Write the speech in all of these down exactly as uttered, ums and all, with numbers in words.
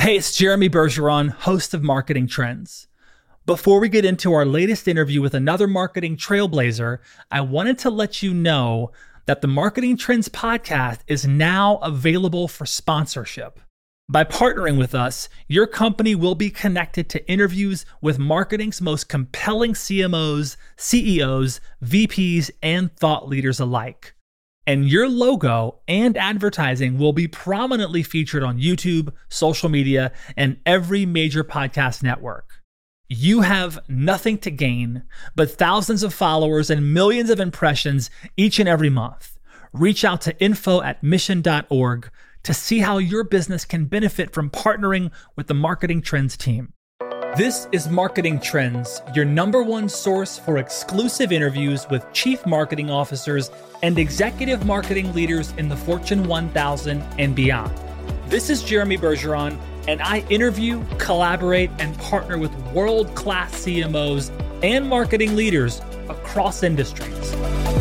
Hey, it's Jeremy Bergeron, host of Marketing Trends. Before we get into our latest interview with another marketing trailblazer, I wanted to let you know that the Marketing Trends podcast is now available for sponsorship. By partnering with us, your company will be connected to interviews with marketing's most compelling C M Os, C E Os, V Ps, and thought leaders alike. And your logo and advertising will be prominently featured on YouTube, social media, and every major podcast network. You have nothing to gain but thousands of followers and millions of impressions each and every month. Reach out to info at mission dot org to see how your business can benefit from partnering with the Marketing Trends team. This is Marketing Trends, your number one source for exclusive interviews with chief marketing officers and executive marketing leaders in the Fortune one thousand and beyond. This is Jeremy Bergeron, and I interview, collaborate, and partner with world-class C M Os and marketing leaders across industries.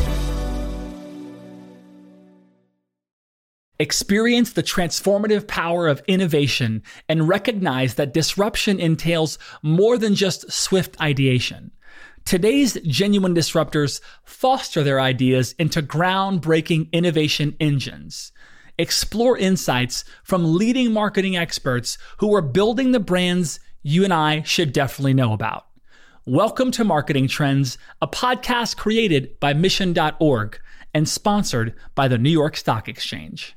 Experience the transformative power of innovation and recognize that disruption entails more than just swift ideation. Today's genuine disruptors foster their ideas into groundbreaking innovation engines. Explore insights from leading marketing experts who are building the brands you and I should definitely know about. Welcome to Marketing Trends, a podcast created by mission dot org and sponsored by the New York Stock Exchange.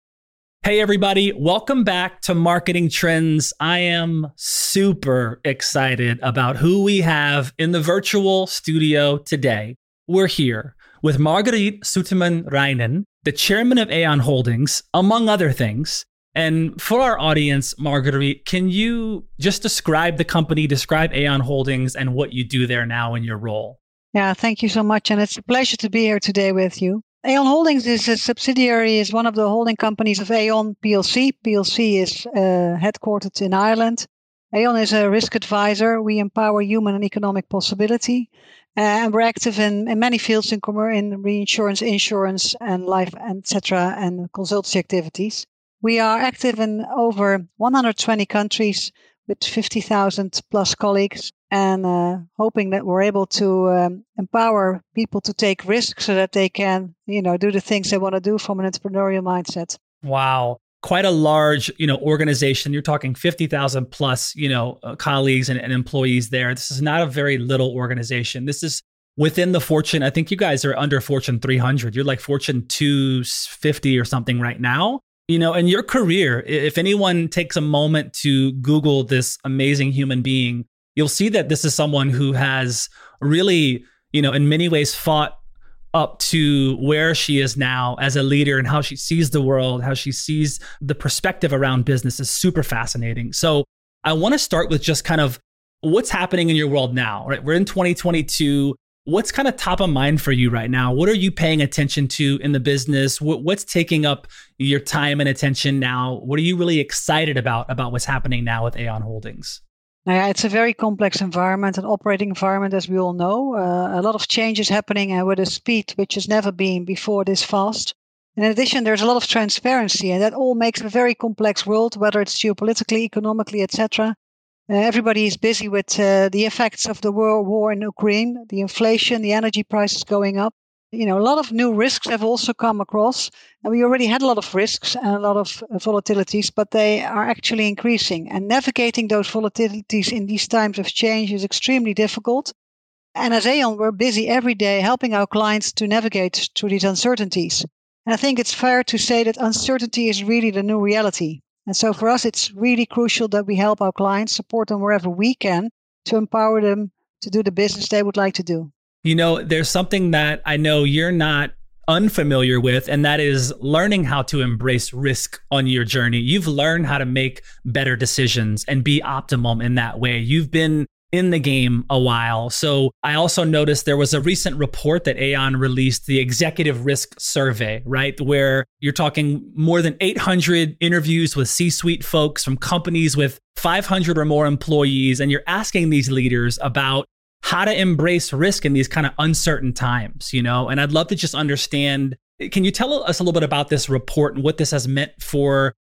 Hey everybody, welcome back to Marketing Trends. I am super excited about who we have in the virtual studio today. We're here with Marguerite Suterman-Reinen, the chairman of Aon Holdings, among other things. And for our audience, Marguerite, can you just describe the company, describe Aon Holdings and what you do there now in your role? Yeah, thank you so much. And it's a pleasure to be here today with you. Aon Holdings is a subsidiary, is one of the holding companies of Aon P L C. P L C is uh, headquartered in Ireland. Aon is a risk advisor. We empower human and economic possibility. Uh, and we're active in, in many fields in, in reinsurance, insurance, and life, et cetera, and consultancy activities. We are active in over one hundred twenty countries with fifty thousand plus colleagues, and uh, hoping that we're able to um, empower people to take risks so that they can, you know, do the things they want to do from an entrepreneurial mindset. Wow. Quite a large, you know, organization. You're talking fifty thousand plus, you know, uh, colleagues and, and employees there. This is not a very little organization. This is within the Fortune. I think you guys are under Fortune three hundred. You're like Fortune two fifty or something right now. You know, in your career, if anyone takes a moment to Google this amazing human being, you'll see that this is someone who has really, you know, in many ways fought up to where she is now as a leader, and how she sees the world, how she sees the perspective around business is super fascinating. So I want to start with just kind of what's happening in your world now, right? We're in twenty twenty-two. What's kind of top of mind for you right now? What are you paying attention to in the business? What's taking up your time and attention now? What are you really excited about, about what's happening now with Aon Holdings? Yeah, it's a very complex environment, an operating environment, as we all know. Uh, a lot of changes happening and with a speed which has never been before this fast. In addition, there's a lot of transparency, and that all makes a very complex world, whether it's geopolitically, economically, et cetera. Uh, everybody is busy with uh, the effects of the war, war in Ukraine, the inflation, the energy prices going up. You know, a lot of new risks have also come across, and we already had a lot of risks and a lot of uh, volatilities, but they are actually increasing. And navigating those volatilities in these times of change is extremely difficult. And as Aon, we're busy every day helping our clients to navigate through these uncertainties. And I think it's fair to say that uncertainty is really the new reality. And so for us, it's really crucial that we help our clients, support them wherever we can, to empower them to do the business they would like to do. You know, there's something that I know you're not unfamiliar with, and that is learning how to embrace risk on your journey. You've learned how to make better decisions and be optimum in that way. You've been in the game a while. So I also noticed there was a recent report that Aon released, the Executive Risk Survey, right? Where you're talking more than eight hundred interviews with C-suite folks from companies with five hundred or more employees. And you're asking these leaders about how to embrace risk in these kind of uncertain times, you know? And I'd love to just understand, can you tell us a little bit about this report and what this has meant for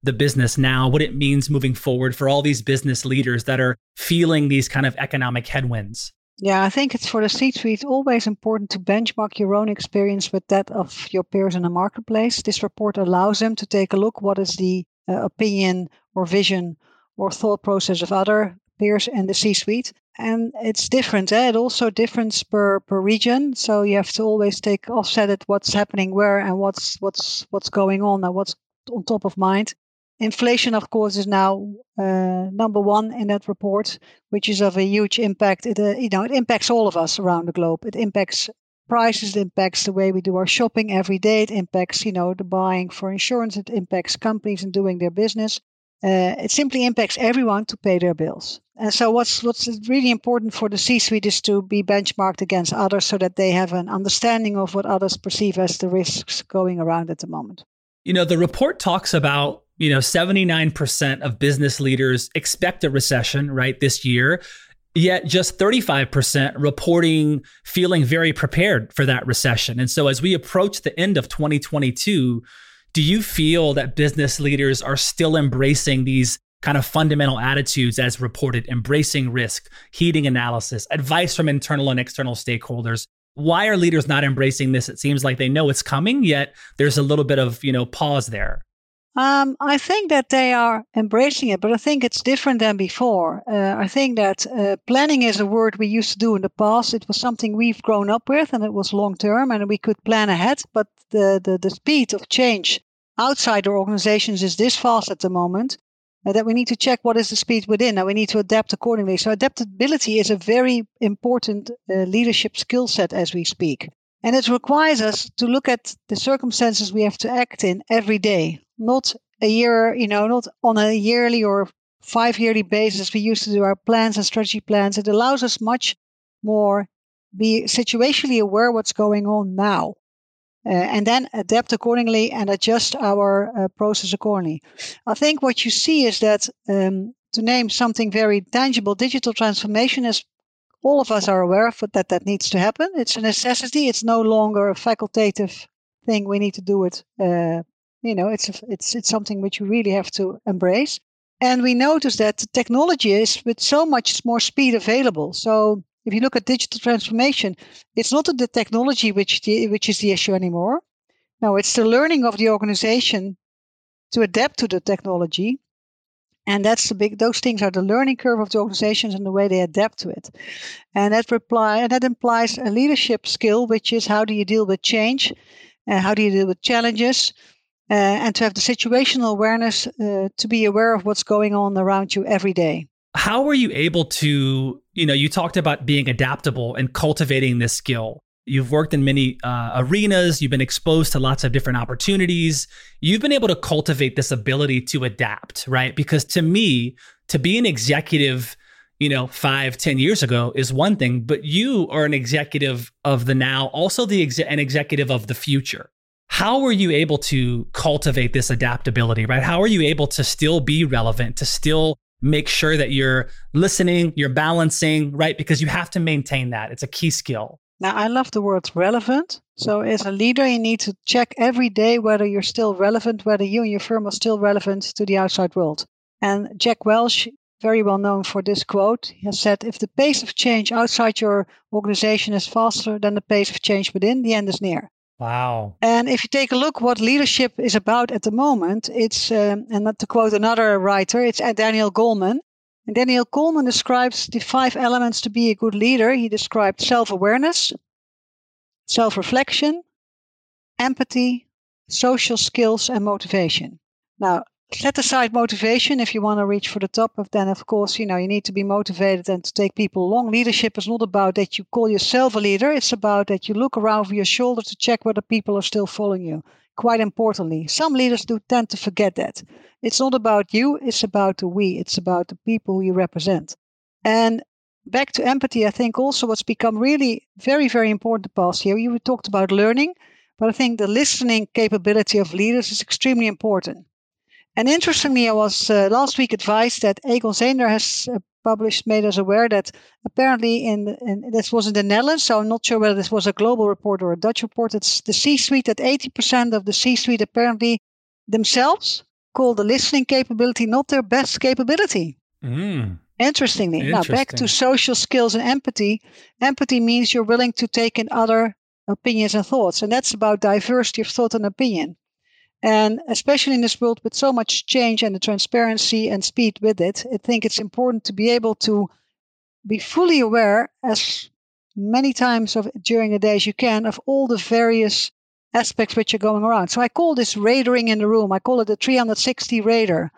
the business now, what it means moving forward for all these business leaders that are feeling these kind of economic headwinds? Yeah, I think it's for the C-suite always important to benchmark your own experience with that of your peers in the marketplace. This report allows them to take a look what is the uh, opinion or vision or thought process of other peers in the C-suite. And it's different. Eh? It also differs per, per region. So you have to always take offset it what's happening where and what's what's what's going on and what's on top of mind. Inflation, of course, is now uh, number one in that report, which is of a huge impact. It, uh, you know, it impacts all of us around the globe. It impacts prices. It impacts the way we do our shopping every day. It impacts, you know, the buying for insurance. It impacts companies in doing their business. Uh, it simply impacts everyone to pay their bills. And so, what's what's really important for the C-suite is to be benchmarked against others, so that they have an understanding of what others perceive as the risks going around at the moment. You know, the report talks about, you know, seventy-nine percent of business leaders expect a recession, right, this year, yet just thirty-five percent reporting feeling very prepared for that recession. And so as we approach the end of twenty twenty-two, do you feel that business leaders are still embracing these kind of fundamental attitudes as reported, embracing risk, heeding analysis, advice from internal and external stakeholders? Why are leaders not embracing this? It seems like they know it's coming, yet there's a little bit of, you know, pause there. Um, I think that they are embracing it, but I think it's different than before. Uh, I think that uh, planning is a word we used to do in the past. It was something we've grown up with, and it was long term, and we could plan ahead. But the, the, the speed of change outside our organizations is this fast at the moment uh, that we need to check what is the speed within, and we need to adapt accordingly. So adaptability is a very important uh, leadership skill set as we speak. And it requires us to look at the circumstances we have to act in every day, not a year, you know, not on a yearly or five yearly basis. We used to do our plans and strategy plans. It allows us much more be situationally aware what's going on now, uh, and then adapt accordingly and adjust our uh, process accordingly. I think what you see is that, um, to name something very tangible, digital transformation is all of us are aware of that that needs to happen. It's a necessity. It's no longer a facultative thing. We need to do it. Uh, you know, it's a, it's it's something which we really have to embrace. And we notice that the technology is with so much more speed available. So if you look at digital transformation, it's not the technology which the, which is the issue anymore. No, it's the learning of the organization to adapt to the technology. And that's the big, those things are the learning curve of the organizations and the way they adapt to it. And that reply, and that implies a leadership skill, which is how do you deal with change? Uh, how do you deal with challenges? Uh, and to have the situational awareness uh, to be aware of what's going on around you every day. How were you able to, you know, you talked about being adaptable and cultivating this skill. You've worked in many uh, arenas. You've been exposed to lots of different opportunities. You've been able to cultivate this ability to adapt, right? Because to me, to be an executive, you know, five, ten years ago is one thing, but you are an executive of the now, also the exe- an executive of the future. How were you able to cultivate this adaptability, right? How are you able to still be relevant, to still make sure that you're listening, you're balancing, right? Because you have to maintain that. It's a key skill. Now, I love the word relevant. So as a leader, you need to check every day whether you're still relevant, whether you and your firm are still relevant to the outside world. And Jack Welch, very well known for this quote, has said, if the pace of change outside your organization is faster than the pace of change within, the end is near. Wow. And if you take a look what leadership is about at the moment, it's, um, and not to quote another writer, it's Daniel Goleman. And Daniel Goleman describes the five elements to be a good leader. He described self-awareness, self-reflection, empathy, social skills, and motivation. Now, set aside motivation if you want to reach for the top, but then, of course, you know, you need to be motivated and to take people along. Leadership is not about that you call yourself a leader. It's about that you look around over your shoulder to check whether people are still following you. Quite importantly, some leaders do tend to forget that. It's not about you, it's about the we, it's about the people who you represent. And back to empathy, I think also what's become really very, very important the past year, you talked about learning, but I think the listening capability of leaders is extremely important. And interestingly, I was uh, last week advised that Egon Zehnder has uh, published, made us aware that apparently in, in this was in the Netherlands, so I'm not sure whether this was a global report or a Dutch report. It's the C-suite, that eighty percent of the C-suite apparently themselves call the listening capability not their best capability. Mm. Interestingly. Interesting. Now, back to social skills and empathy. Empathy means you're willing to take in other opinions and thoughts. And that's about diversity of thought and opinion. And especially in this world with so much change and the transparency and speed with it, I think it's important to be able to be fully aware as many times of during the day as you can of all the various aspects which are going around. So I call this radaring in the room. I call it the three sixty radar.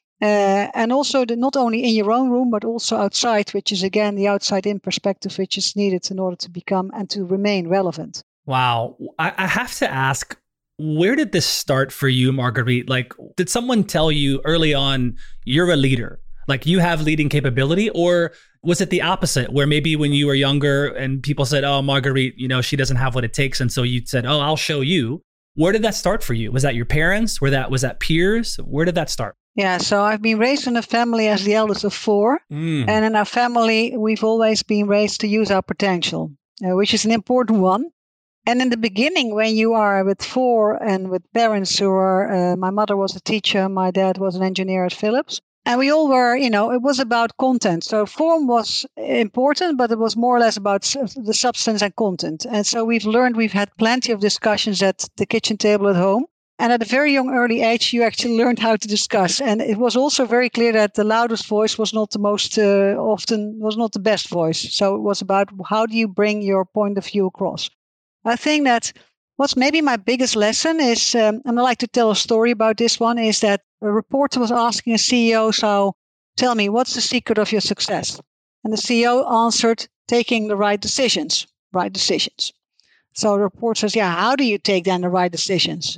Uh, and also the, not only in your own room, but also outside, which is again the outside in perspective, which is needed in order to become and to remain relevant. Wow. I, I have to ask, where did this start for you, Marguerite? Like, did someone tell you early on, you're a leader? Like you have leading capability? Or was it the opposite, where maybe when you were younger and people said, oh, Marguerite, you know, she doesn't have what it takes. And so you said, oh, I'll show you. Where did that start for you? Was that your parents? Were that, was that peers? Where did that start? Yeah, so I've been raised in a family as the eldest of four. Mm. And in our family, we've always been raised to use our potential, uh, which is an important one. And in the beginning, when you are with four and with parents who are, uh, my mother was a teacher, my dad was an engineer at Philips. And we all were, you know, it was about content. So form was important, but it was more or less about the substance and content. And so we've learned, we've had plenty of discussions at the kitchen table at home. And at a very young early age, you actually learned how to discuss. And it was also very clear that the loudest voice was not the most uh, often, was not the best voice. So it was about how do you bring your point of view across. I think that what's maybe my biggest lesson is, um, and I like to tell a story about this one, is that a reporter was asking a C E O, so tell me, what's the secret of your success? And the C E O answered, taking the right decisions, right decisions. So the reporter says, yeah, how do you take then the right decisions?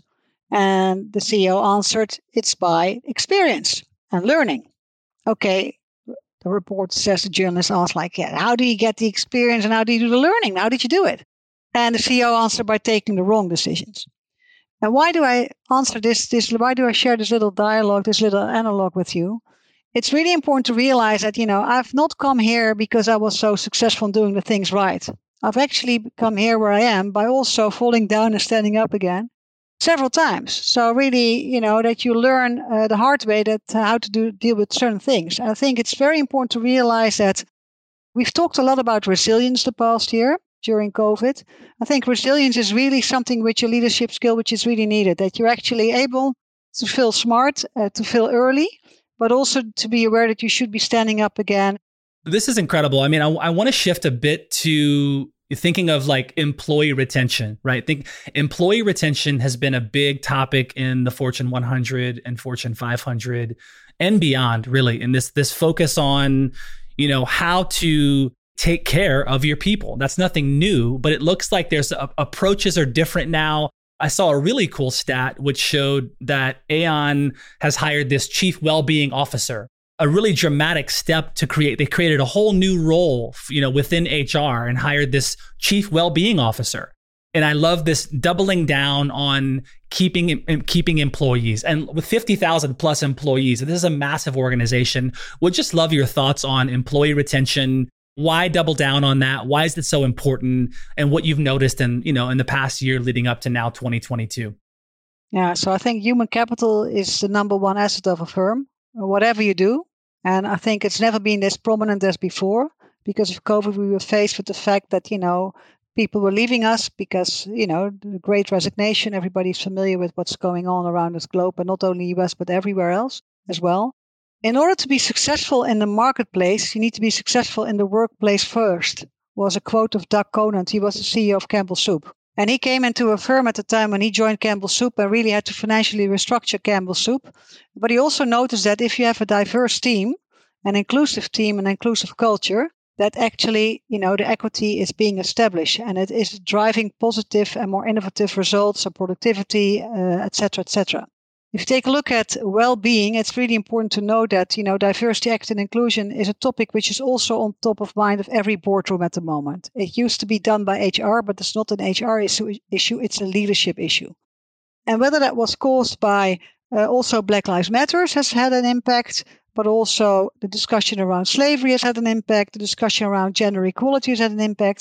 And the C E O answered, it's by experience and learning. Okay, the reporter says, the journalist asks like, yeah, how do you get the experience and how do you do the learning? How did you do it? And the C E O answered by taking the wrong decisions. And why do I answer this, this? Why do I share this little dialogue, this little analog with you? It's really important to realize that, you know, I've not come here because I was so successful in doing the things right. I've actually come here where I am by also falling down and standing up again several times. So really, you know, that you learn uh, the hard way that uh, how to do deal with certain things. And I think it's very important to realize that we've talked a lot about resilience the past year during COVID. I think resilience is really something which a leadership skill which is really needed, that you're actually able to feel smart, uh, to feel early, but also to be aware that you should be standing up again. This is incredible. I mean, I, I want to shift a bit to thinking of like employee retention, right? Think employee retention has been a big topic in the Fortune one hundred and Fortune five hundred and beyond, really. And this this focus on, you know, how to take care of your people. That's nothing new, but it looks like there's uh, approaches are different now. I saw a really cool stat which showed that Aon has hired this chief well-being officer, a really dramatic step to create. They created a whole new role, you know, within H R and hired this chief well-being officer. And I love this doubling down on keeping keeping employees. And with fifty thousand plus employees, this is a massive organization. Would just love your thoughts on employee retention. Why double down on that? Why is it so important? And what you've noticed in, you know, in the past year leading up to now twenty twenty-two. Yeah, so I think human capital is the number one asset of a firm, whatever you do. And I think it's never been as prominent as before. Because of COVID, we were faced with the fact that, you know, people were leaving us because, you know, the great resignation. Everybody's familiar with what's going on around this globe, and not only U S, but everywhere else as well. In order to be successful in the marketplace, you need to be successful in the workplace first, was a quote of Doug Conant. He was the C E O of Campbell Soup. And he came into a firm at the time when he joined Campbell Soup and really had to financially restructure Campbell Soup. But he also noticed that if you have a diverse team, an inclusive team, an inclusive culture, that actually, you know, the equity is being established and it is driving positive and more innovative results of productivity, uh, et cetera, et cetera. If you take a look at well-being, it's really important to know that, you know, diversity, equity, and inclusion is a topic which is also on top of mind of every boardroom at the moment. It used to be done by H R, but it's not an H R issue, it's a leadership issue. And whether that was caused by uh, also Black Lives Matter has had an impact, but also the discussion around slavery has had an impact, the discussion around gender equality has had an impact.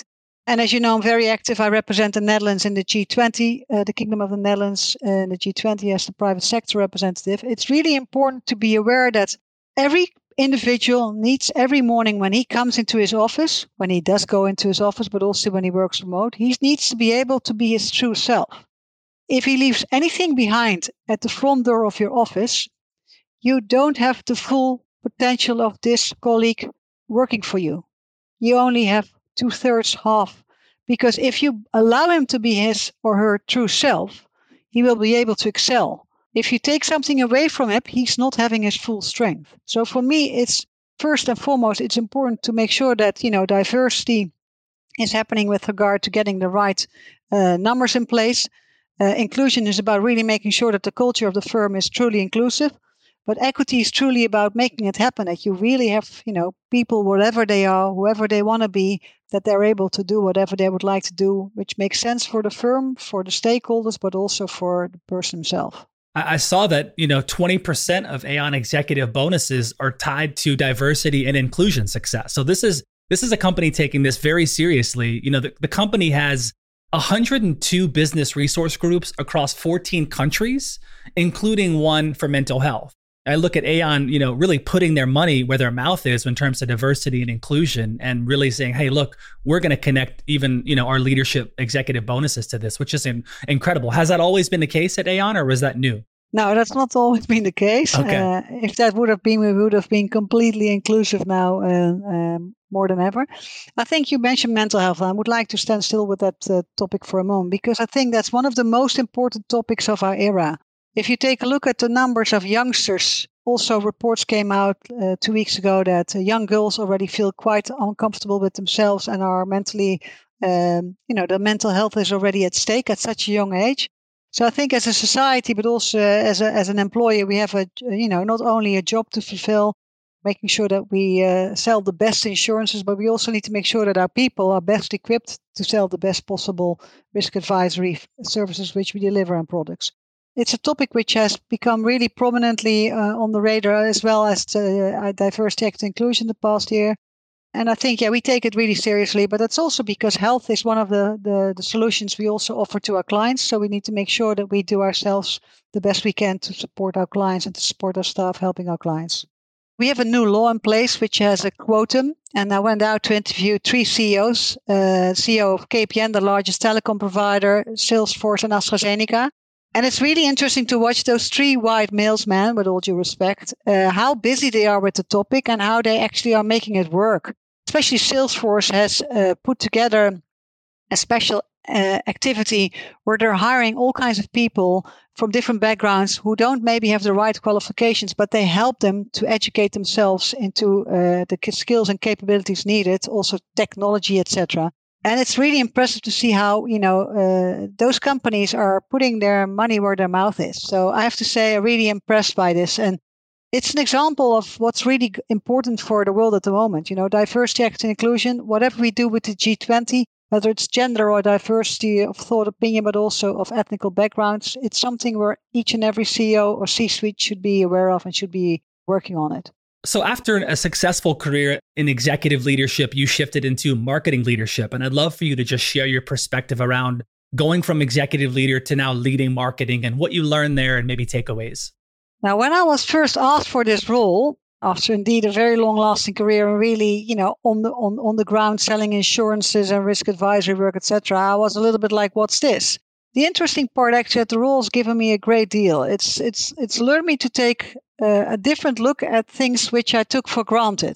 And as you know, I'm very active. I represent the Netherlands in the G twenty, uh, the Kingdom of the Netherlands in the G twenty as the private sector representative. It's really important to be aware that every individual needs every morning when he comes into his office, when he does go into his office, but also when he works remote, he needs to be able to be his true self. If he leaves anything behind at the front door of your office, you don't have the full potential of this colleague working for you. You only have two thirds half, because if you allow him to be his or her true self, he will be able to excel. If you take something away from him, he's not having his full strength. So for me, it's first and foremost, it's important to make sure that, you know, diversity is happening with regard to getting the right uh, numbers in place. Uh, inclusion is about really making sure that the culture of the firm is truly inclusive. But equity is truly about making it happen, that you really have, you know, people, wherever they are, whoever they want to be, that they're able to do whatever they would like to do, which makes sense for the firm, for the stakeholders, but also for the person himself. I saw that, you know, twenty percent of Aon executive bonuses are tied to diversity and inclusion success. So this is this is a company taking this very seriously. You know, the, the company has one hundred two business resource groups across fourteen countries, including one for mental health. I look at Aon, you know, really putting their money where their mouth is in terms of diversity and inclusion, and really saying, hey, look, we're going to connect even, you know, our leadership executive bonuses to this, which is in, incredible. Has that always been the case at Aon, or was that new? No, that's not always been the case. Okay. Uh, if that would have been, we would have been completely inclusive now, uh, um, more than ever. I think you mentioned mental health. I would like to stand still with that uh, topic for a moment, because I think that's one of the most important topics of our era. If you take a look at the numbers of youngsters, also reports came out uh, two weeks ago that uh, young girls already feel quite uncomfortable with themselves and are mentally, um, you know, the mental health is already at stake at such a young age. So I think as a society, but also as a, as an employer, we have a, you know, not only a job to fulfill, making sure that we uh, sell the best insurances, but we also need to make sure that our people are best equipped to sell the best possible risk advisory services which we deliver and products. It's a topic which has become really prominently uh, on the radar, as well as uh, diversity, equity, inclusion the past year. And I think, yeah, we take it really seriously, but that's also because health is one of the, the, the solutions we also offer to our clients. So we need to make sure that we do ourselves the best we can to support our clients and to support our staff helping our clients. We have a new law in place which has a quotum, and I went out to interview three C E Os, uh, C E O of K P N, the largest telecom provider, Salesforce and AstraZeneca. And it's really interesting to watch those three white males, man, with all due respect, uh, how busy they are with the topic and how they actually are making it work. Especially Salesforce has uh, put together a special uh, activity where they're hiring all kinds of people from different backgrounds who don't maybe have the right qualifications, but they help them to educate themselves into uh, the skills and capabilities needed, also technology, et cetera. And it's really impressive to see how, you know, uh, those companies are putting their money where their mouth is. So I have to say, I'm really impressed by this. And it's an example of what's really important for the world at the moment. You know, diversity, equity, inclusion, whatever we do with the G twenty, whether it's gender or diversity of thought, opinion, but also of ethnical backgrounds, it's something where each and every C E O or C-suite should be aware of and should be working on it. So after a successful career in executive leadership, you shifted into marketing leadership. And I'd love for you to just share your perspective around going from executive leader to now leading marketing and what you learned there and maybe takeaways. Now, when I was first asked for this role, after indeed a very long-lasting career and really, you know, on the on, on the ground selling insurances and risk advisory work, et cetera, I was a little bit like, what's this? The interesting part, actually, that the role has given me a great deal. It's it's it's learned me to take uh, a different look at things which I took for granted.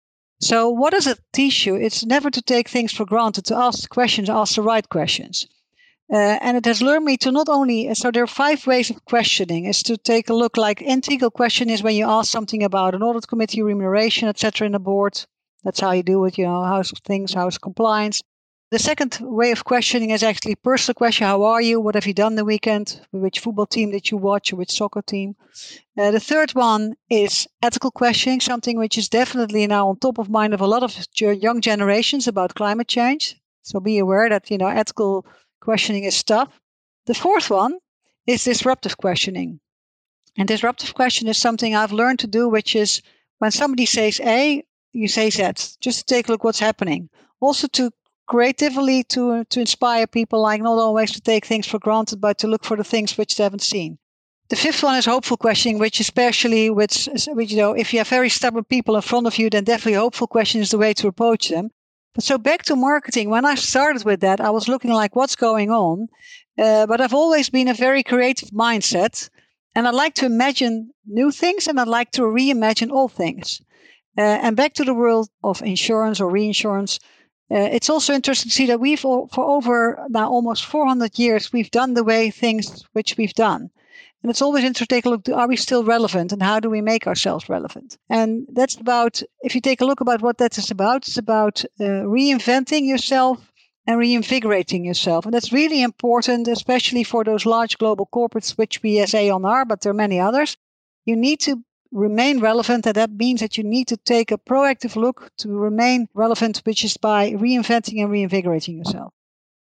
So what does it teach you? It's never to take things for granted, to ask questions, ask the right questions. Uh, and it has learned me to not only, so there are five ways of questioning, is to take a look, like integral question is when you ask something about an audit committee, remuneration, et cetera in the board. That's how you do it, you know, how's things, how's compliance. The second way of questioning is actually personal question. How are you? What have you done the weekend? Which football team did you watch? Or which soccer team? Uh, the third one is ethical questioning, something which is definitely now on top of mind of a lot of young generations about climate change. So be aware that, you know, ethical questioning is tough. The fourth one is disruptive questioning. And disruptive question is something I've learned to do, which is when somebody says A, you say Z, just to take a look what's happening. Also to creatively to to inspire people, like not always to take things for granted, but to look for the things which they haven't seen. The fifth one is hopeful questioning, which especially with, which, you know, if you have very stubborn people in front of you, then definitely hopeful question is the way to approach them. But so back to marketing, when I started with that, I was looking like what's going on, uh, but I've always been a very creative mindset, and I like to imagine new things, and I like to reimagine old things. Uh, and back to the world of insurance or reinsurance, uh, it's also interesting to see that we've, for over now almost four hundred years, we've done the way things which we've done. And it's always interesting to take a look, are we still relevant, and how do we make ourselves relevant? And that's about, if you take a look about what that is about, it's about uh, reinventing yourself and reinvigorating yourself. And that's really important, especially for those large global corporates, which we as Aon are, but there are many others. You need to remain relevant, and that means that you need to take a proactive look to remain relevant, which is by reinventing and reinvigorating yourself.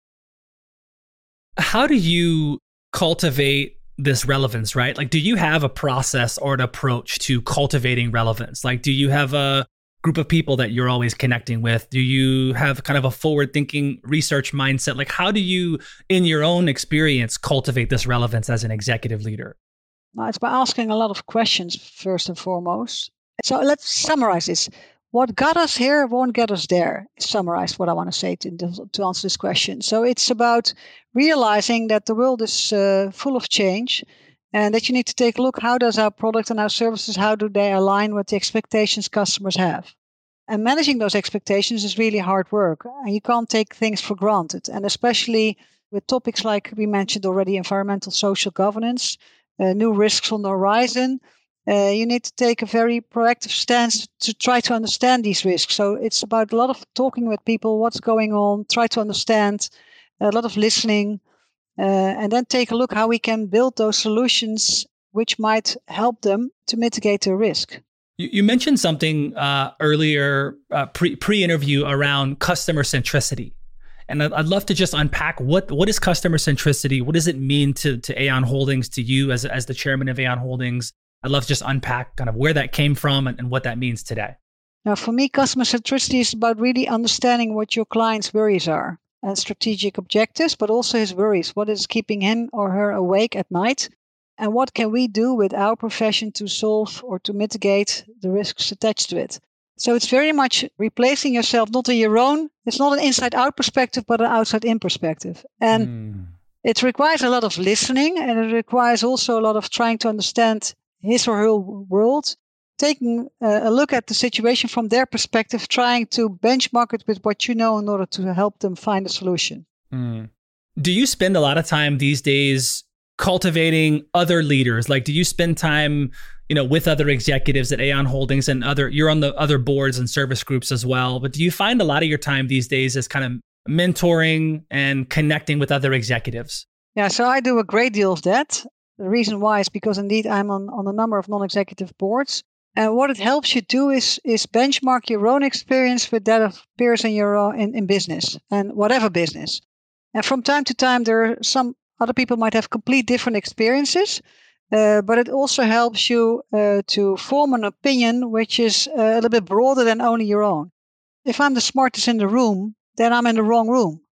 How do you cultivate this relevance, right? Like, do you have a process or an approach to cultivating relevance? Like, do you have a group of people that you're always connecting with? Do you have kind of a forward-thinking research mindset? Like, how do you, in your own experience, cultivate this relevance as an executive leader? Well, it's by asking a lot of questions, first and foremost. So let's summarize this. What got us here won't get us there. Summarize what I want to say to, to answer this question. So it's about realizing that the world is uh, full of change, and that you need to take a look, how does our product and our services, how do they align with the expectations customers have? And managing those expectations is really hard work, and you can't take things for granted. And especially with topics like we mentioned already, environmental, social governance, uh, new risks on the horizon, Uh, you need to take a very proactive stance to try to understand these risks. So it's about a lot of talking with people, what's going on, try to understand, a lot of listening, uh, and then take a look how we can build those solutions which might help them to mitigate the risk. You, you mentioned something uh, earlier, uh, pre, pre-interview around customer centricity. And I'd, I'd love to just unpack what, what is customer centricity? What does it mean to, to Aon Holdings, to you as, as the chairman of Aon Holdings? I'd love to just unpack kind of where that came from and, and what that means today. Now, for me, customer centricity is about really understanding what your client's worries are and strategic objectives, but also his worries. What is keeping him or her awake at night? And what can we do with our profession to solve or to mitigate the risks attached to it? So it's very much replacing yourself, not in your own. It's not an inside-out perspective, but an outside-in perspective. And mm. it requires a lot of listening, and it requires also a lot of trying to understand his or her world, taking uh, a look at the situation from their perspective, trying to benchmark it with what you know in order to help them find a solution. Mm. Do you spend a lot of time these days cultivating other leaders? Like, do you spend time, you know, with other executives at Aon Holdings and other, you're on the other boards and service groups as well, but do you find a lot of your time these days as kind of mentoring and connecting with other executives? Yeah, so I do a great deal of that. The reason why is because indeed I'm on, on a number of non-executive boards. And what it helps you do is is benchmark your own experience with that of peers in your own, in, in business and whatever business. And from time to time, there are some other people might have complete different experiences, uh, but it also helps you uh, to form an opinion which is uh, a little bit broader than only your own. If I'm the smartest in the room, then I'm in the wrong room.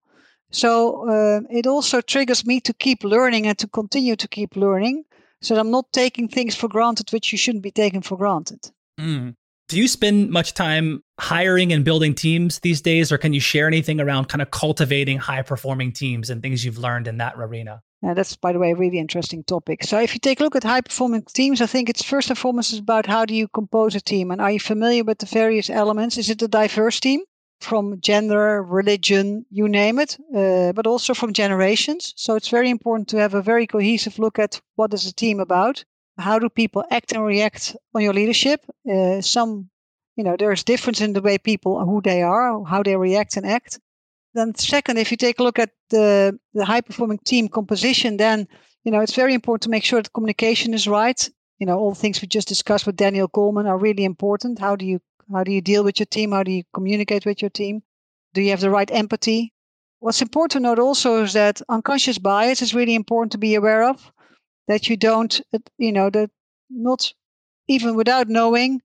So uh, it also triggers me to keep learning and to continue to keep learning, so that I'm not taking things for granted which you shouldn't be taking for granted. Mm. Do you spend much time hiring and building teams these days, or can you share anything around kind of cultivating high-performing teams and things you've learned in that arena? Yeah, that's, by the way, a really interesting topic. So if you take a look at high-performing teams, I think it's first and foremost about how do you compose a team, and are you familiar with the various elements? Is it a diverse team? From gender, religion, you name it, uh, but also from generations. So it's very important to have a very cohesive look at what is a team about. How do people act and react on your leadership? Uh, some, you know, there's difference in the way people, who they are, how they react and act. Then second, if you take a look at the, the high-performing team composition, then, you know, it's very important to make sure that communication is right. You know, all the things we just discussed with Daniel Goleman are really important. How do you How do you deal with your team? How do you communicate with your team? Do you have the right empathy? What's important to note also is that unconscious bias is really important to be aware of. That you don't, you know, that not even without knowing,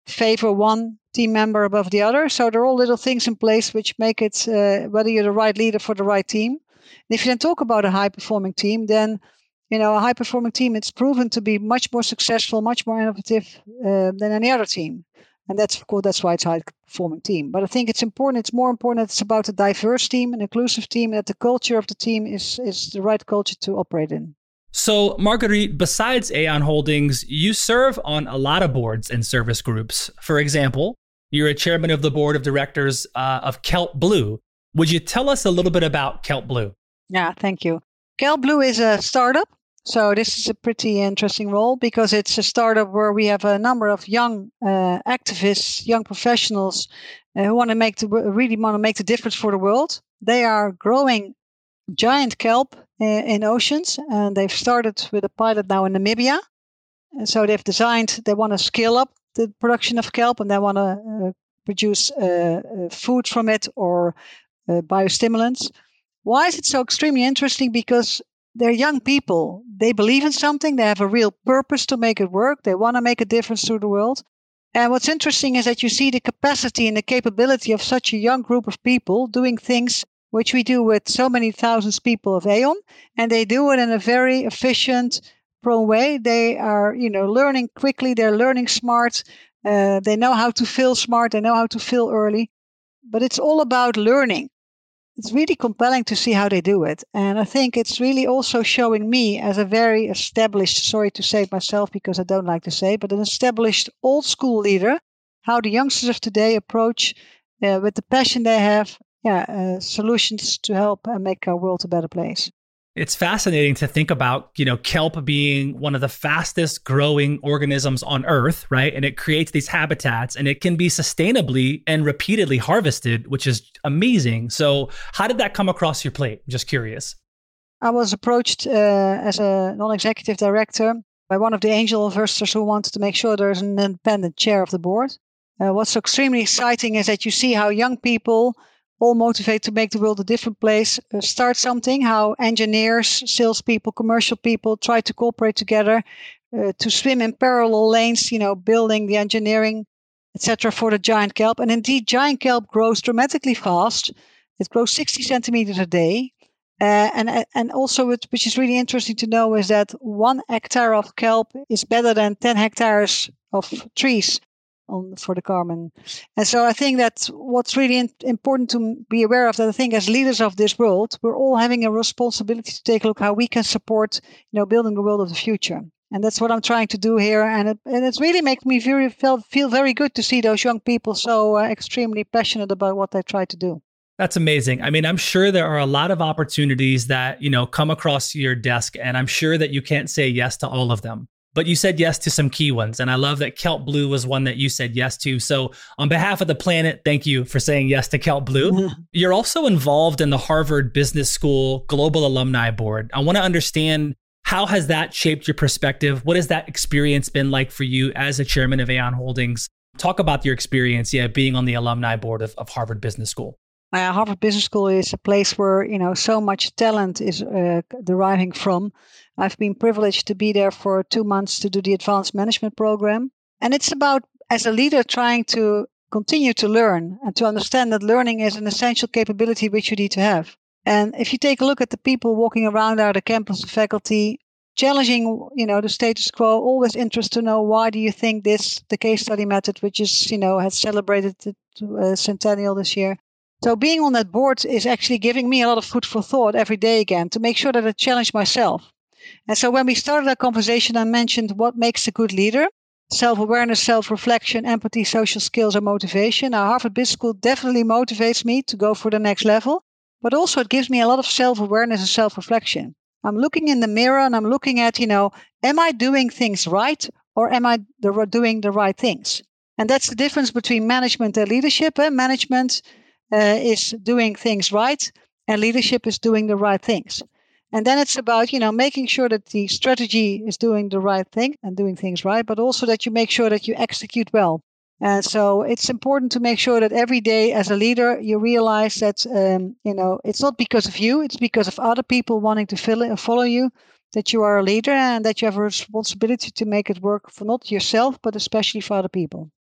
favor one team member above the other. So there are all little things in place which make it uh, whether you're the right leader for the right team. And if you then talk about a high-performing team, then you know a high-performing team, it's proven to be much more successful, much more innovative uh, than any other team. And that's, of course, that's why it's a high-performing team. But I think it's important, it's more important that it's about a diverse team, an inclusive team, that the culture of the team is, is the right culture to operate in. So, Marguerite, besides Aon Holdings, you serve on a lot of boards and service groups. For example, you're a chairman of the board of directors uh, of Kelp Blue. Would you tell us a little bit about Kelp Blue? Yeah, thank you. Kelp Blue is a startup. So this is a pretty interesting role because it's a startup where we have a number of young uh, activists, young professionals uh, who want to make the really want to make the difference for the world. They are growing giant kelp uh, in oceans, and they've started with a pilot now in Namibia. And so they've designed. They want to scale up the production of kelp, and they want to uh, produce uh, uh, food from it or uh, biostimulants. Why is it so extremely interesting? Because they're young people. They believe in something. They have a real purpose to make it work. They want to make a difference to the world. And what's interesting is that you see the capacity and the capability of such a young group of people doing things which we do with so many thousands of people of Aon. And they do it in a very efficient, pro way. They are, you know, learning quickly. They're learning smart. Uh, they know how to fail smart. They know how to fail early. But it's all about learning. It's really compelling to see how they do it. And I think it's really also showing me as a very established, sorry to say it myself because I don't like to say, but an established old school leader, how the youngsters of today approach uh, with the passion they have, yeah, uh, solutions to help and make our world a better place. It's fascinating to think about, you know, kelp being one of the fastest growing organisms on Earth, right? And it creates these habitats and it can be sustainably and repeatedly harvested, which is amazing. So how did that come across your plate? I'm just curious. I was approached uh, as a non-executive director by one of the angel investors who wanted to make sure there's an independent chair of the board. Uh, what's extremely exciting is that you see how young people all motivate to make the world a different place, uh, start something, how engineers, salespeople, commercial people try to cooperate together uh, to swim in parallel lanes, you know, building the engineering, et cetera for the giant kelp. And indeed, giant kelp grows dramatically fast. It grows sixty centimeters a day. Uh, and, and also, it, which is really interesting to know, is that one hectare of kelp is better than ten hectares of trees. On, for the carbon. And so I think that what's really in, important to be aware of, that I think as leaders of this world, we're all having a responsibility to take a look how we can support, you know, building the world of the future. And that's what I'm trying to do here. And it, and it's really making me very, feel, feel very good to see those young people so uh, extremely passionate about what they try to do. That's amazing. I mean, I'm sure there are a lot of opportunities that, you know, come across your desk, and I'm sure that you can't say yes to all of them. But you said yes to some key ones. And I love that Kelp Blue was one that you said yes to. So on behalf of the planet, thank you for saying yes to Kelp Blue. Mm-hmm. You're also involved in the Harvard Business School Global Alumni Board. I want to understand, how has that shaped your perspective? What has that experience been like for you as a chairman of Aon Holdings? Talk about your experience, yeah, being on the alumni board of, of Harvard Business School. Uh, Harvard Business School is a place where, you know, so much talent is uh, deriving from. I've been privileged to be there for two months to do the advanced management program. And it's about, as a leader, trying to continue to learn and to understand that learning is an essential capability which you need to have. And if you take a look at the people walking around our campus, the faculty, challenging, you know, the status quo, always interested to know, why do you think this, the case study method, which is, you know, has celebrated the uh, centennial this year. So being on that board is actually giving me a lot of food for thought every day again to make sure that I challenge myself. And so when we started our conversation, I mentioned what makes a good leader: self-awareness, self-reflection, empathy, social skills, and motivation. Now, Harvard Business School definitely motivates me to go for the next level, but also it gives me a lot of self-awareness and self-reflection. I'm looking in the mirror and I'm looking at, you know, am I doing things right, or am I the, doing the right things? And that's the difference between management and leadership. Eh? Management uh, is doing things right, and leadership is doing the right things. And then it's about, you know, making sure that the strategy is doing the right thing and doing things right, but also that you make sure that you execute well. And so it's important to make sure that every day as a leader, you realize that, um, you know, it's not because of you, it's because of other people wanting to fill, follow you, that you are a leader and that you have a responsibility to make it work for not yourself, but especially for other people.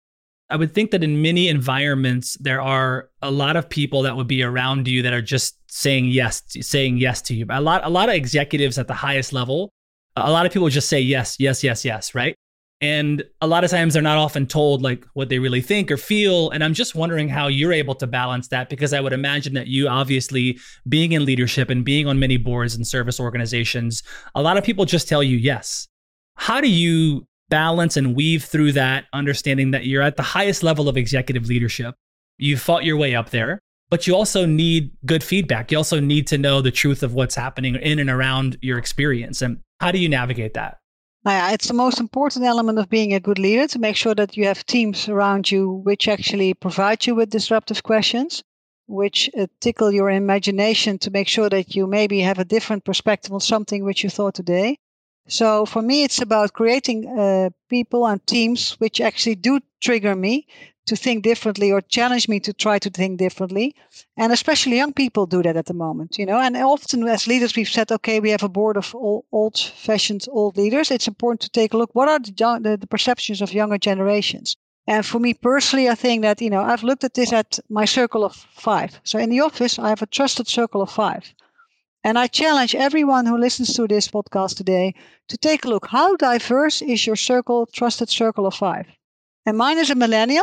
I would think that in many environments, there are a lot of people that would be around you that are just saying yes, saying yes to you. A lot, a lot of executives at the highest level, a lot of people just say yes, yes, yes, yes, right? And a lot of times they're not often told like what they really think or feel. And I'm just wondering how you're able to balance that, because I would imagine that you obviously being in leadership and being on many boards and service organizations, a lot of people just tell you yes. How do you balance and weave through that, understanding that you're at the highest level of executive leadership? You've fought your way up there, but you also need good feedback. You also need to know the truth of what's happening in and around your experience. And how do you navigate that? Yeah, it's the most important element of being a good leader, to make sure that you have teams around you which actually provide you with disruptive questions, which uh, tickle your imagination to make sure that you maybe have a different perspective on something which you thought today. So for me, it's about creating uh, people and teams which actually do trigger me to think differently or challenge me to try to think differently. And especially young people do that at the moment, you know. And often as leaders, we've said, okay, we have a board of old-fashioned old leaders. It's important to take a look. What are the, the, the perceptions of younger generations? And for me personally, I think that, you know, I've looked at this at my circle of five. So in the office, I have a trusted circle of five. And I challenge everyone who listens to this podcast today to take a look. How diverse is your circle, trusted circle of five? And mine is a millennial.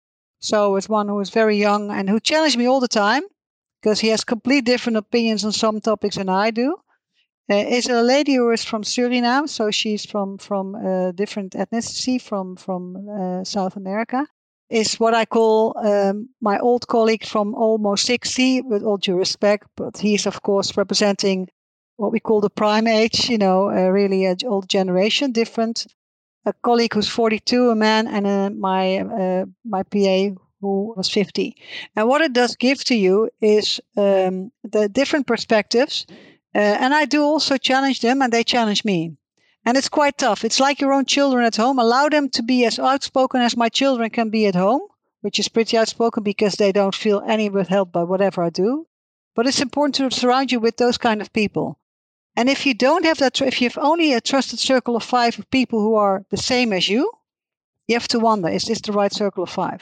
So it's one who is very young and who challenged me all the time because he has complete different opinions on some topics than I do. Uh, is a lady who is from Suriname. So she's from, from a different ethnicity from, from uh, South America. Is what I call um, my old colleague from almost sixty, with all due respect, but he's of course representing what we call the prime age, you know, uh, really an old generation, different. A colleague who's forty-two, a man, and uh, my uh, my P A who was fifty. And what it does give to you is um, the different perspectives, uh, and I do also challenge them, and they challenge me. And it's quite tough. It's like your own children at home. Allow them to be as outspoken as my children can be at home, which is pretty outspoken because they don't feel any withheld by whatever I do. But it's important to surround you with those kind of people. And if you don't have that, if you have only a trusted circle of five of people who are the same as you, you have to wonder, is this the right circle of five?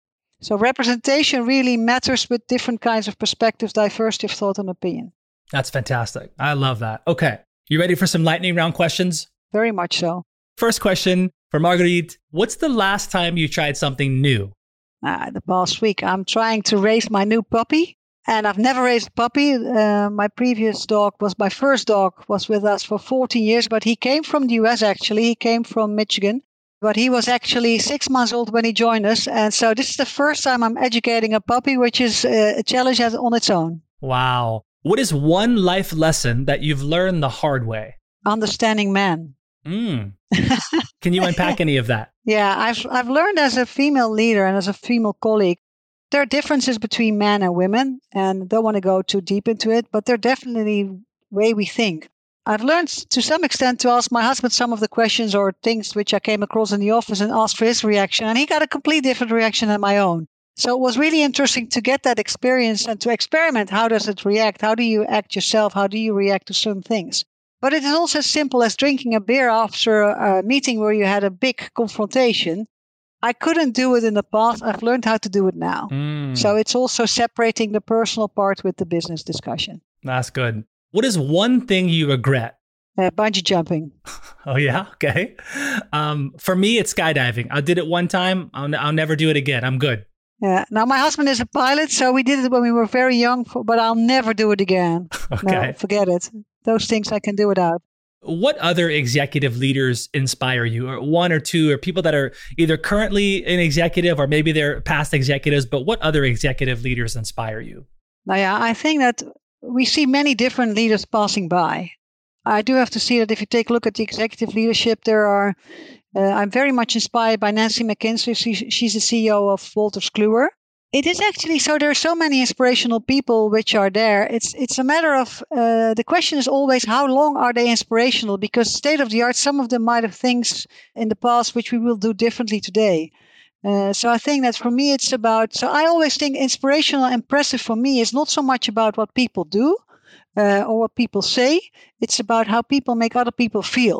So representation really matters with different kinds of perspectives, diversity of thought and opinion. That's fantastic. I love that. Okay. You ready for some lightning round questions? Very much so. First question for Marguerite. What's the last time you tried something new? Uh, the past week, I'm trying to raise my new puppy. And I've never raised a puppy. Uh, my previous dog was, my first dog was with us for fourteen years, but he came from the U S actually. He came from Michigan, but he was actually six months old when he joined us. And so this is the first time I'm educating a puppy, which is uh, a challenge on its own. Wow. What is one life lesson that you've learned the hard way? Understanding men. Mm. Can you unpack any of that? Yeah, I've I've learned as a female leader and as a female colleague, there are differences between men and women, and don't want to go too deep into it, but they're definitely the way we think. I've learned to some extent to ask my husband some of the questions or things which I came across in the office and ask for his reaction, and he got a completely different reaction than my own. So it was really interesting to get that experience and to experiment. How does it react? How do you act yourself? How do you react to certain things? But it is also as simple as drinking a beer after a meeting where you had a big confrontation. I couldn't do it in the past. I've learned how to do it now. Mm. So it's also separating the personal part with the business discussion. That's good. What is one thing you regret? Uh, bungee jumping. Oh, yeah? Okay. Um, for me, it's skydiving. I did it one time. I'll, I'll never do it again. I'm good. Yeah. Now, my husband is a pilot, so we did it when we were very young, but I'll never do it again. Okay. No, forget it. Those things I can do without. What other executive leaders inspire you, or one or two, or people that are either currently an executive or maybe they're past executives, but what other executive leaders inspire you? Now, yeah, I think that we see many different leaders passing by. I do have to see that if you take a look at the executive leadership, there are, uh, I'm very much inspired by Nancy McKinstry. She, she's the C E O of Wolters Kluwer. It is actually, so there are so many inspirational people which are there. It's it's a matter of, uh, the question is always, how long are they inspirational? Because state of the art, some of them might have things in the past which we will do differently today. Uh, so I think that for me, it's about, so I always think inspirational, impressive for me is not so much about what people do uh, or what people say. It's about how people make other people feel.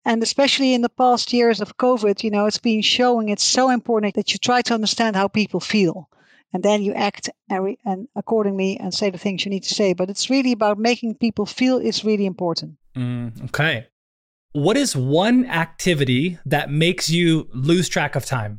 And especially in the past years of COVID, you know, it's been showing it's so important that you try to understand how people feel. And then you act and, and accordingly and say the things you need to say. But it's really about making people feel is really important. Mm, okay. What is one activity that makes you lose track of time?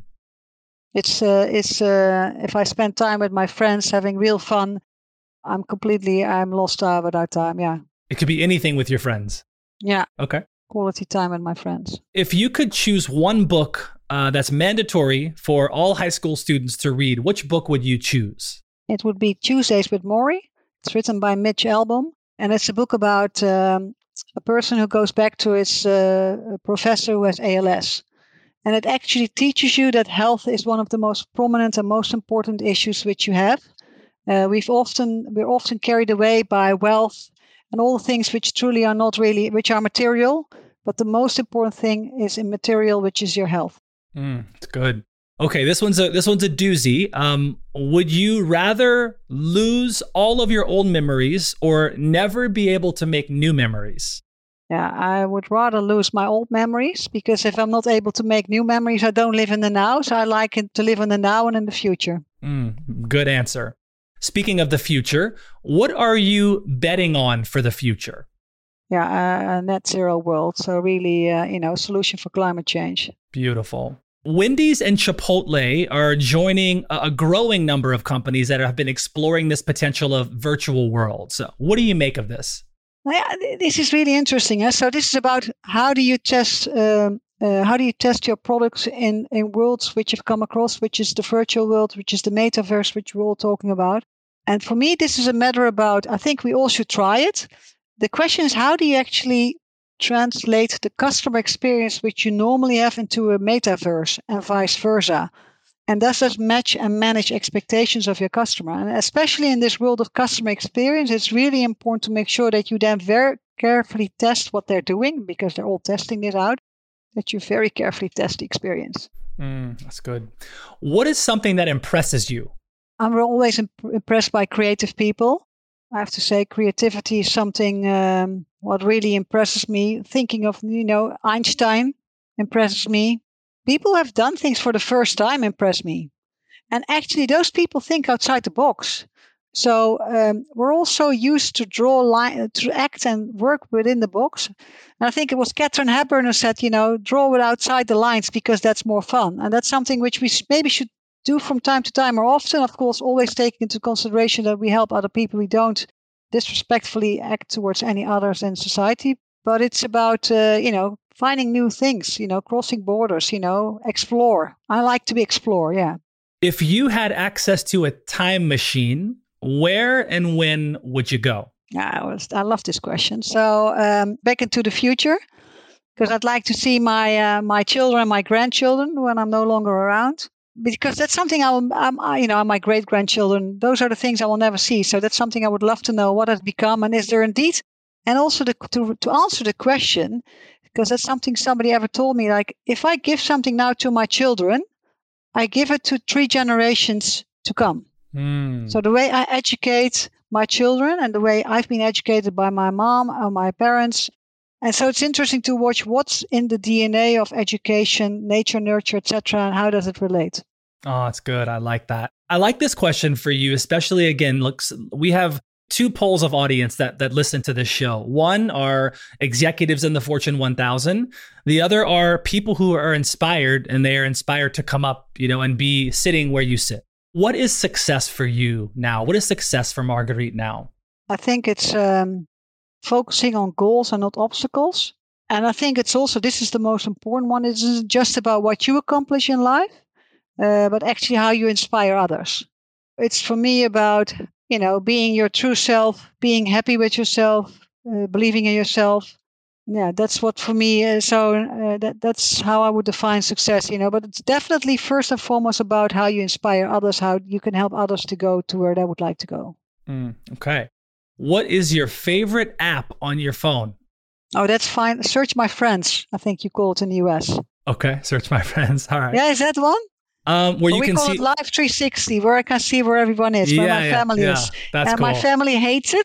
It's uh, it's uh, if I spend time with my friends having real fun, I'm completely, I'm lost uh, without time. Yeah. It could be anything with your friends. Yeah. Okay. Quality time with my friends. If you could choose one book uh, that's mandatory for all high school students to read, which book would you choose? It would be Tuesdays with Morrie. It's written by Mitch Albom. And it's a book about um, a person who goes back to his uh, professor who has A L S. And it actually teaches you that health is one of the most prominent and most important issues which you have. Uh, we've often, we're often carried away by wealth and all the things which truly are not really, which are material. But the most important thing is immaterial, which is your health. Mm, it's good. Okay, this one's a this one's a doozy. Um, would you rather lose all of your old memories or never be able to make new memories? Yeah, I would rather lose my old memories because if I'm not able to make new memories, I don't live in the now. So I like it to live in the now and in the future. Mm, good answer. Speaking of the future, what are you betting on for the future? Yeah, uh, a net zero world. So really, uh, you know, solution for climate change. Beautiful. Wendy's and Chipotle are joining a growing number of companies that have been exploring this potential of virtual worlds. So what do you make of this? Yeah, this is really interesting. Eh? So this is about how do you test um, uh, how do you test your products in, in worlds which you've come across, which is the virtual world, which is the metaverse, which we're all talking about. And for me, this is a matter about, I think we all should try it. The question is, how do you actually translate the customer experience which you normally have into a metaverse and vice versa? And does that match and manage expectations of your customer? And especially in this world of customer experience, it's really important to make sure that you then very carefully test what they're doing because they're all testing this out, that you very carefully test the experience. Mm, that's good. What is something that impresses you? I'm always imp- impressed by creative people. I have to say creativity is something um, what really impresses me. Thinking of, you know, Einstein impresses me. People who have done things for the first time impress me. And actually, those people think outside the box. So um, we're also used to draw line, to act and work within the box. And I think it was Katharine Hepburn who said, you know, draw it outside the lines because that's more fun. And that's something which we maybe should do from time to time or often, of course, always taking into consideration that we help other people. We don't disrespectfully act towards any others in society. But it's about, uh, you know, finding new things, you know, crossing borders, you know, explore. I like to be explore, yeah. If you had access to a time machine, where and when would you go? Yeah, I, was, I love this question. So um, back into the future, because I'd like to see my uh, my children and my grandchildren when I'm no longer around. Because that's something I will, I'm, I, you know, my great grandchildren, those are the things I will never see. So that's something I would love to know what has become and is there indeed. And also the, to, to answer the question, because that's something somebody ever told me, like if I give something now to my children, I give it to three generations to come. Mm. So the way I educate my children and the way I've been educated by my mom or my parents. And so it's interesting to watch what's in the D N A of education, nature, nurture, et cetera, and how does it relate? Oh, that's good. I like that. I like this question for you, especially again, looks we have two poles of audience that that listen to this show. One are executives in the Fortune one thousand. The other are people who are inspired and they are inspired to come up, you know, and be sitting where you sit. What is success for you now? What is success for Marguerite now? I think it's um, focusing on goals and not obstacles. And I think it's also, this is the most important one. It isn't just about what you accomplish in life, uh, but actually how you inspire others. It's for me about, you know, being your true self, being happy with yourself, uh, believing in yourself. Yeah, that's what for me is. So uh, that, that's how I would define success, you know, but it's definitely first and foremost about how you inspire others, how you can help others to go to where they would like to go. Mm, okay. What is your favorite app on your phone? Oh, that's fine. Search My Friends, I think you call it in the U S. Okay, Search My Friends. All right. Yeah, is that one? Um, where you we can call see it Live three sixty, where I can see where everyone is, yeah, where my yeah, family yeah. is. That's and cool. my family hates it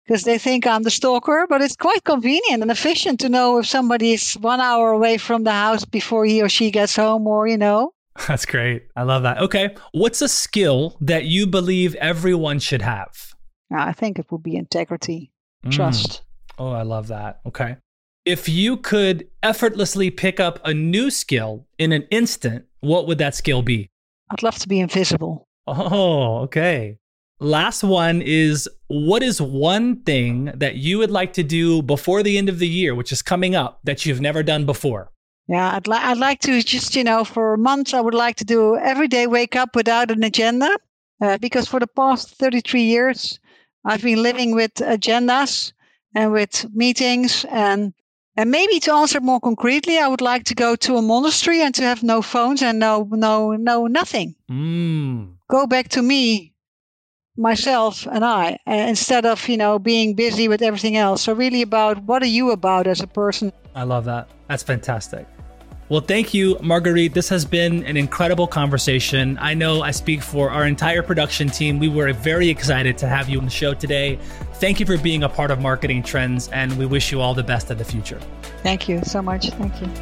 because they think I'm the stalker, but it's quite convenient and efficient to know if somebody is one hour away from the house before he or she gets home, or, you know. That's great. I love that. Okay. What's a skill that you believe everyone should have? I think it would be integrity, Mm. trust. Oh, I love that. Okay. If you could effortlessly pick up a new skill in an instant, what would that skill be? I'd love to be invisible. Oh, okay. Last one is, what is one thing that you would like to do before the end of the year, which is coming up, that you've never done before? Yeah, I'd, li- I'd like to just, you know, for months, I would like to do every day wake up without an agenda. Uh, because for the past thirty-three years, I've been living with agendas and with meetings. And, and maybe to answer more concretely, I would like to go to a monastery and to have no phones and no, no, no, nothing. Mm. Go back to me, myself and I, uh, instead of, you know, being busy with everything else. So really about what are you about as a person? I love that. That's fantastic. Well, thank you, Marguerite. This has been an incredible conversation. I know I speak for our entire production team. We were very excited to have you on the show today. Thank you for being a part of Marketing Trends, and we wish you all the best in the future. Thank you so much. Thank you.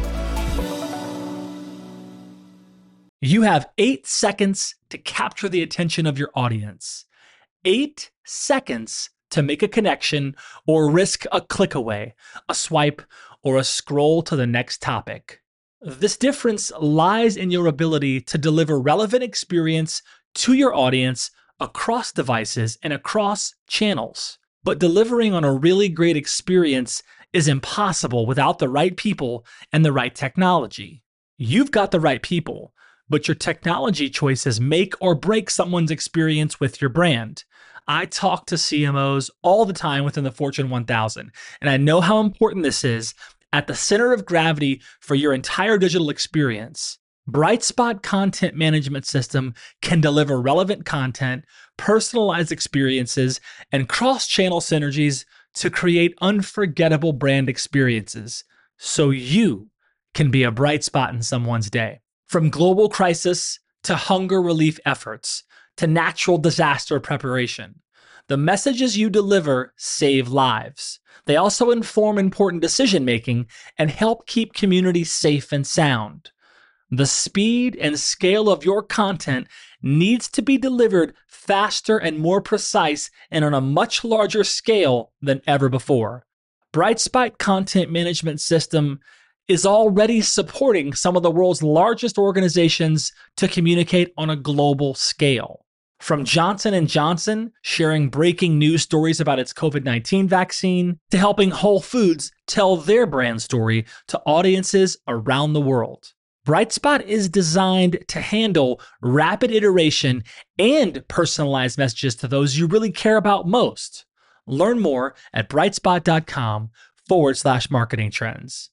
You have eight seconds to capture the attention of your audience. Eight seconds to make a connection or risk a click away, a swipe, or a scroll to the next topic. This difference lies in your ability to deliver relevant experience to your audience across devices and across channels. But delivering on a really great experience is impossible without the right people and the right technology. You've got the right people, but your technology choices make or break someone's experience with your brand. I talk to C M Os all the time within the Fortune one thousand, and I know how important this is at the center of gravity for your entire digital experience. Brightspot Content Management System can deliver relevant content, personalized experiences, and cross-channel synergies to create unforgettable brand experiences, so you can be a bright spot in someone's day. From global crisis to hunger relief efforts to natural disaster preparation, the messages you deliver save lives. They also inform important decision-making and help keep communities safe and sound. The speed and scale of your content needs to be delivered faster and more precise and on a much larger scale than ever before. Brightspot Content Management System is already supporting some of the world's largest organizations to communicate on a global scale. From Johnson and Johnson sharing breaking news stories about its COVID nineteen vaccine, to helping Whole Foods tell their brand story to audiences around the world. Brightspot is designed to handle rapid iteration and personalized messages to those you really care about most. Learn more at brightspot.com forward slash marketing trends.